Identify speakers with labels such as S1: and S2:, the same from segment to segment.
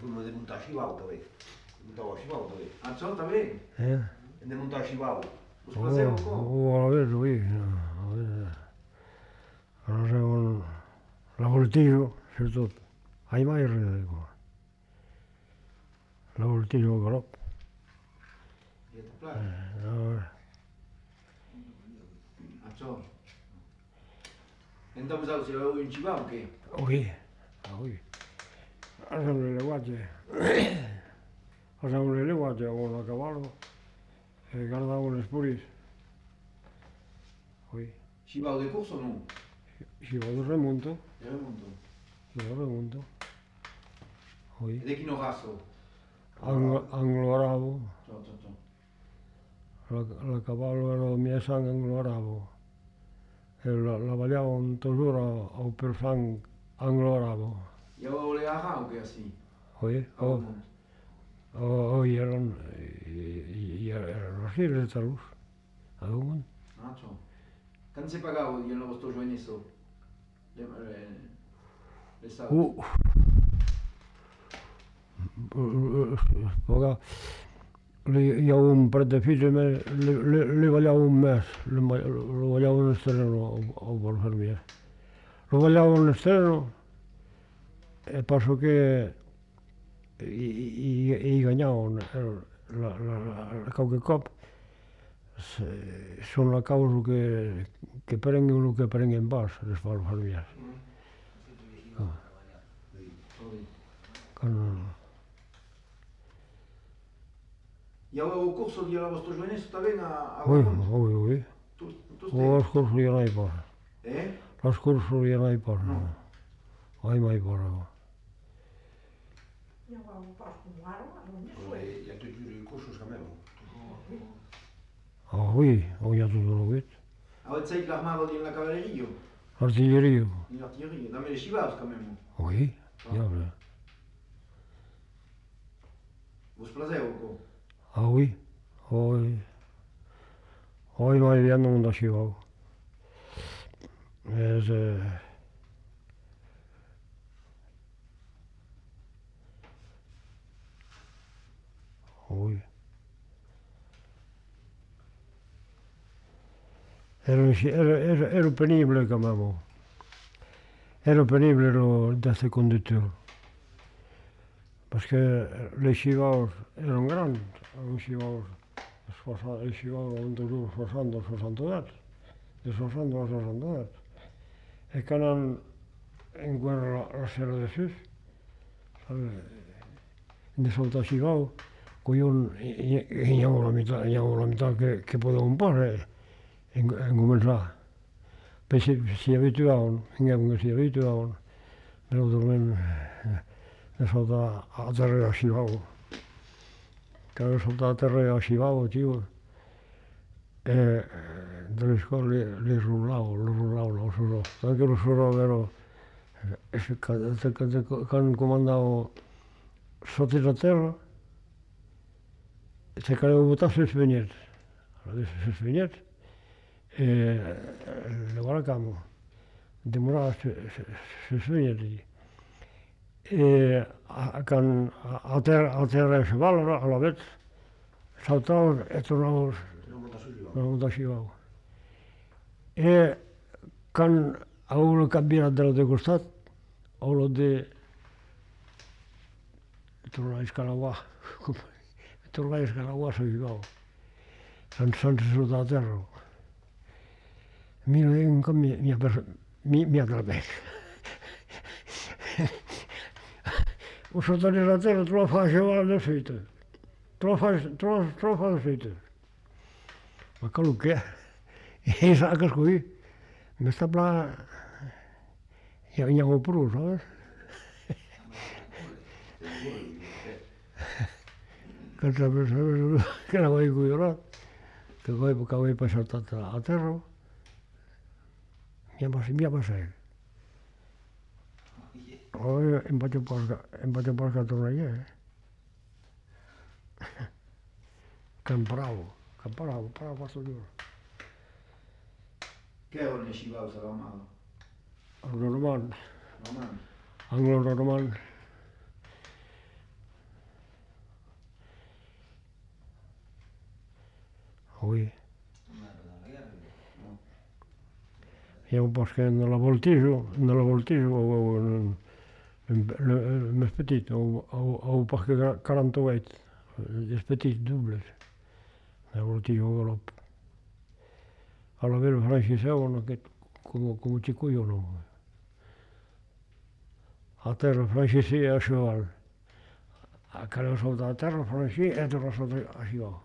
S1: fuimos de montar Chivao também. Montava Chivao também.
S2: Ah, só também?
S3: É.
S1: De montar Chivao.
S2: Os fazeram como?
S3: A ver, oui. Allora la voltiggio, sobretot. Ai mai res, la voltiggio galop.
S2: E a toplar? Ah, só. Então, mas você vai em Chivao o quê?
S3: Oui, oui. Facciamo le guardie. Facciamo le guardie con a cavallo e guardavo le spuris. Oui.
S2: Chivao de course ou non?
S3: Si vado remonto,
S2: De remonto.
S3: si vado remonto. Oui.
S2: E de que no raço?
S3: Anglo arabo,
S2: Só.
S3: la cavallo era mia sang anglo arabo. E la vagliavo toujours au per sang anglo arabo.
S2: E o le arra o que assim?
S3: Oui. Erano sì, le talus. Avevano.
S2: Ah, só. Quando você pagava o dinheiro no vostro giovanissimo? Le salve?
S3: Io avevo un prete figlio, le vogliavo un mese, lo vogliavo nel terreno per fermiere. Lo vogliavo nel terreno e penso che i guadagnavano qualche coppa. Sono la causa che prendono in basso le spalle fermiere.
S2: E o curso di vostro giovanissimo também a
S3: Oui. O scorso io non hai porta. Lo scorso io non hai porta.
S2: No.
S3: Hai mai porta.
S1: Ja tu ju cursos quand même.
S3: Ah oui, ho già tutto lo vedo.
S2: Avete sei l'armato di una cavalleria?
S3: Artiglieria.
S2: In artilleria? Da me le Chivas quand même.
S3: Oui, diavolo.
S2: Vous splaseu o
S3: Ah oui, Hoi mai viendo un da Chivao. Oui. Ero penibile quand même. Ero penibile d'être conducteur. Parce que les chivaux erano grandi, erano chivaux, i chivaux avevano toujours 60 ans, de 60 a 60 ans. E quand en guerra la sera de sus, de soltar chivaux, collons, andiamo la metà che potevamo fare e cominciare. Poi si abituavano, che si abituavano, me lo dormivano. Ne soltava a terra a Chivao. Che avevo soltato a terra a Chivao, tio, e dalle scuole li rullavo, lo suro. Anche lo suro quando comandavo sotto la terra, se cadevo buttato sul spignetto. Allora sul spignetto e le guardavamo, demorava sul spignetto. E quand a terra il cavallo alla vez saltava e tornava a montar Chivao. E quand avevo il cammino dall'altro costat, avevo di tornare a Scalawà, tornare a Scalawà su Chivao, senza saltare a terra. Mi ha trabesso. O saltare la terra te lo faceva alla fita. Te lo fa alla fita. Ma quello che è? E sa che qui mi sta bla andiamo pure, sai? Che la vuoi cuirare? Che vuoi passare a terra? Mi ha passato. Poi in bacio porca torna ieri. Bravo questo giorno.
S2: Che erano le Chivao, se romano?
S3: Anglo-romano.
S2: Romano?
S3: Anglo-romano. Llavors que en la voltijo o el més petit, o pas que 48, els petits doubles, la voltijo o galop. A la vera franceseu, aquest, com ci collons. A terra francese a cheval. A cada sota a terra francese e torna sota a cheval.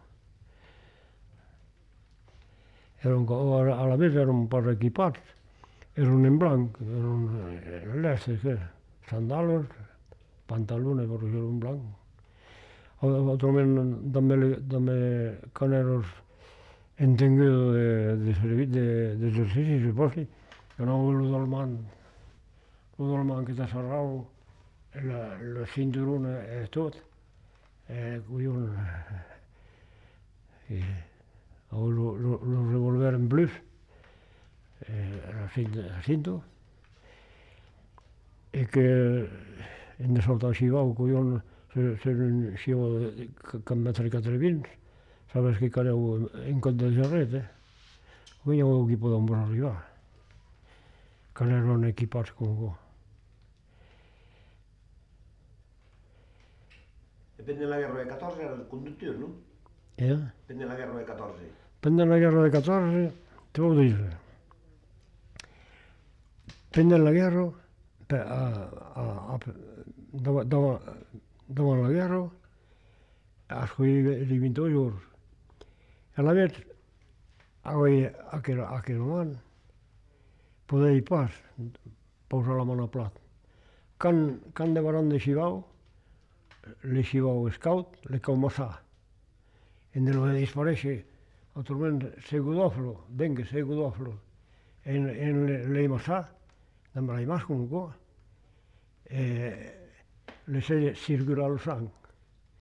S3: A la vera eren un par equipats, eren en blanc, eren llestes, sandales, pantalons, però eren en blanc. Altrament també caneros entengudo d'exercici, suposi, que no lo del man que t'ha serrau, la cinturona és tot, collons, o el revolver en plus, el cinto, i que hem de saltar xivau, collons, ser un xivau de cap metre 4,20, sabes que caneu en cot de gerret, que ja veu qui podem arribar. Caneron equipats com go.
S1: Depende de la guerra de 14 era el conductor, no?
S3: Depende
S1: de la guerra de 14.
S3: Depende de la guerra de 14, te ho dir. Depende de la guerra, davant la guerra, a escollir els 22 jours. A la vez, aquell man, poder pas posar la mà a plat. Can de baran de xivau, le xivau scout, le cau massà. En lo de disparèixer, altrament, segudoflo, venga, segudoflo, en le massà, damb la imatge com go, le sé circular el sang.